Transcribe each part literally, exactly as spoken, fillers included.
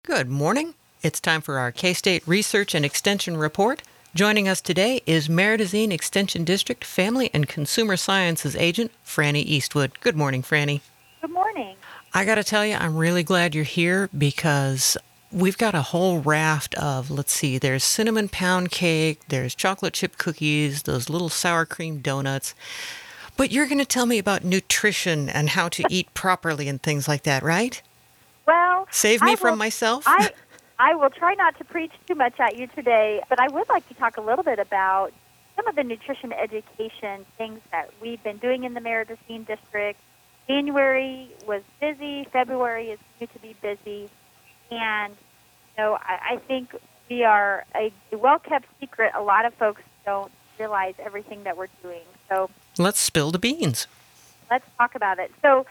Good morning. It's time for our K-State Research and Extension Report. Joining us today is Meridazine Extension District Family and Consumer Sciences Agent, Franny Eastwood. Good morning, Franny. Good morning. I got to tell you, I'm really glad you're here because we've got a whole raft of, let's see, there's cinnamon pound cake, there's chocolate chip cookies, those little sour cream donuts. But you're going to tell me about nutrition and how to eat properly and things like that, right? Well, Save me I from will, myself? I, I will try not to preach too much at you today, but I would like to talk a little bit about some of the nutrition education things that we've been doing in the Meridazine District. January was busy. February is due to be busy. And, you know, I, I think we are a, a well-kept secret. A lot of folks don't realize everything that we're doing. So Let's spill the beans. let's talk about it. So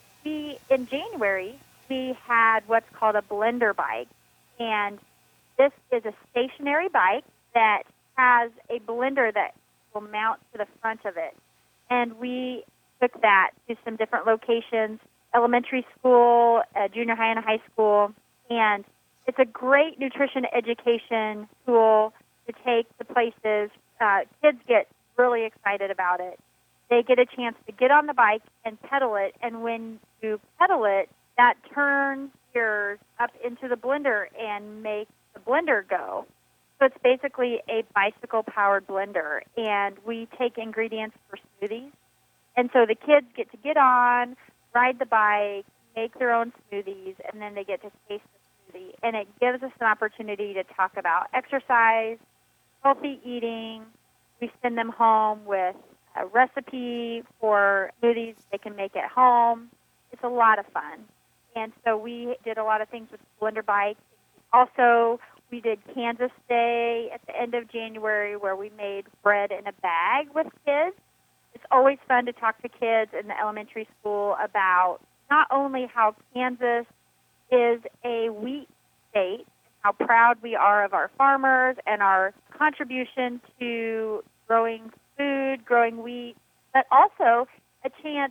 we, in January, we had what's called a blender bike. And this is a stationary bike that has a blender that will mount to the front of it. And we took that to some different locations, elementary school, uh, junior high and high school. And it's a great nutrition education tool to take to places. Uh, kids get really excited about it. They get a chance to get on the bike and pedal it. And when you pedal it, that turns gears up into the blender and makes the blender go. So it's basically a bicycle-powered blender. And we take ingredients for smoothies. And so the kids get to get on, ride the bike, make their own smoothies, and then they get to taste the smoothie. And it gives us an opportunity to talk about exercise, healthy eating. We send them home with a recipe for smoothies they can make at home. It's a lot of fun. And so we did a lot of things with the blender bike. Also, we did Kansas Day at the end of January where we made bread in a bag with kids. It's always fun to talk to kids in the elementary school about not only how Kansas is a wheat state, how proud we are of our farmers and our contribution to growing food, growing wheat, but also a chance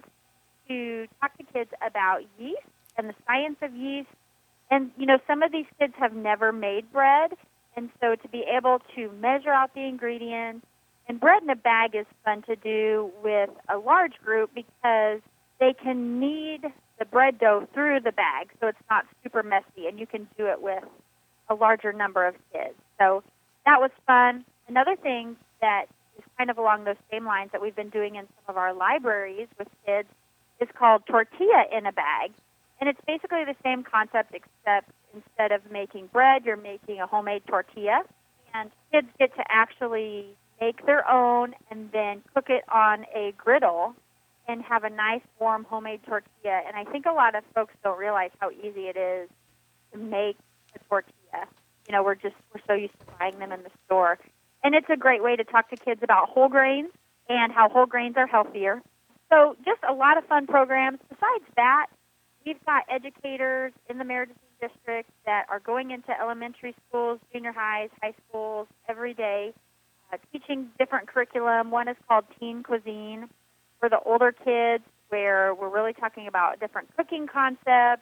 to talk to kids about yeast and the science of yeast. And, you know, some of these kids have never made bread, and so to be able to measure out the ingredients, and bread in a bag is fun to do with a large group because they can knead the bread dough through the bag so it's not super messy, and you can do it with a larger number of kids. So that was fun. Another thing that is kind of along those same lines that we've been doing in some of our libraries with kids is called tortilla in a bag. And it's basically the same concept, except instead of making bread, you're making a homemade tortilla. And kids get to actually make their own and then cook it on a griddle and have a nice warm homemade tortilla. And I think a lot of folks don't realize how easy it is to make a tortilla. You know, we're just we're so used to buying them in the store. And it's a great way to talk to kids about whole grains and how whole grains are healthier. So just a lot of fun programs. Besides that, we've got educators in the Meridazine District that are going into elementary schools, junior highs, high schools every day, uh, teaching different curriculum. One is called Teen Cuisine for the older kids, where we're really talking about different cooking concepts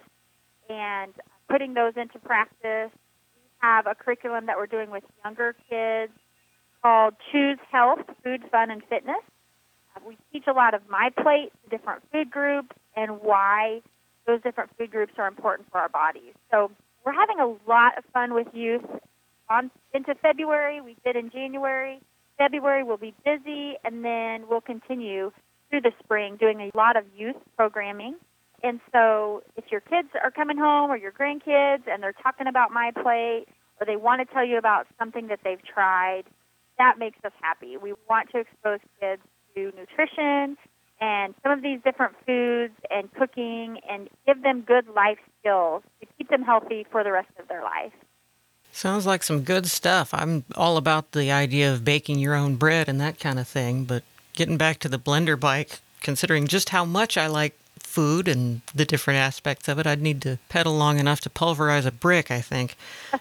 and putting those into practice. We have a curriculum that we're doing with younger kids called Choose Health, Food, Fun, and Fitness. Uh, we teach a lot of My Plate, the different food groups, and why those different food groups are important for our bodies. So we're having a lot of fun with youth on into February. We did in January. February will be busy, and then we'll continue through the spring doing a lot of youth programming. And so if your kids are coming home or your grandkids and they're talking about My Plate or they want to tell you about something that they've tried, that makes us happy. We want to expose kids to nutrition and some of these different foods and cooking and give them good life skills to keep them healthy for the rest of their life. Sounds like some good stuff. I'm all about the idea of baking your own bread and that kind of thing, but getting back to the blender bike, considering just how much I like food and the different aspects of it, I'd need to pedal long enough to pulverize a brick, I think.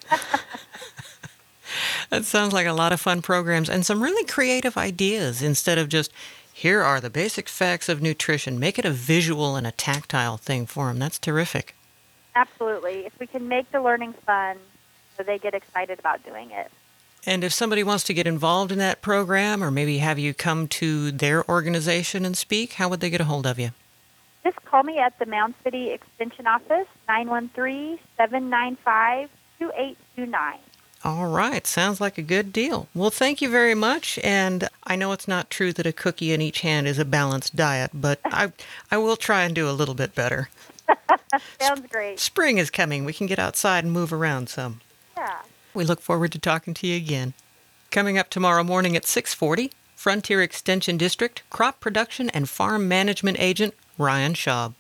That sounds like a lot of fun programs and some really creative ideas instead of just, here are the basic facts of nutrition. Make it a visual and a tactile thing for them. That's terrific. Absolutely. If we can make the learning fun, so they get excited about doing it. And if somebody wants to get involved in that program or maybe have you come to their organization and speak, how would they get a hold of you? Just call me at the Mound City Extension Office, nine one three, seven nine five, two eight two nine. All right. Sounds like a good deal. Well, thank you very much. And I know it's not true that a cookie in each hand is a balanced diet, but I, I will try and do a little bit better. Sounds great. Spring is coming. We can get outside and move around some. Yeah. We look forward to talking to you again. Coming up tomorrow morning at six forty, Frontier Extension District Crop Production and Farm Management Agent Ryan Schaub.